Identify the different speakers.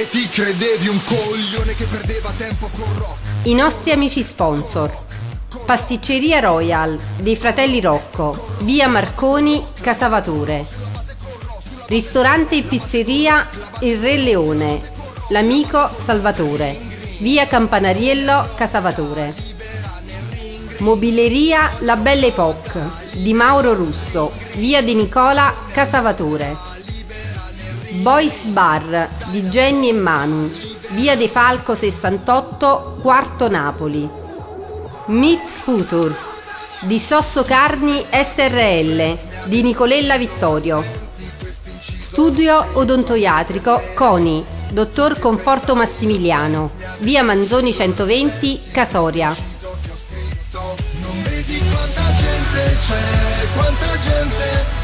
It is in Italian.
Speaker 1: ti credevi un coglione che perdeva tempo con rock.
Speaker 2: I nostri amici sponsor: Pasticceria Royal dei fratelli Rocco, via Marconi, Casavature. Ristorante e pizzeria Il Re Leone, l'amico Salvatore, via Campanariello, Casavature. Mobileria La Belle Époque di Mauro Russo, via De Nicola, Casavature. Boys Bar di Jenny e Manu, via De Falco 68, Quarto Napoli. Meat Future di Sosso Carni SRL di Nicolella Vittorio. Studio odontoiatrico CONI Dottor Conforto Massimiliano, via Manzoni 120, Casoria.
Speaker 1: Non vedi quanta gente c'è, quanta gente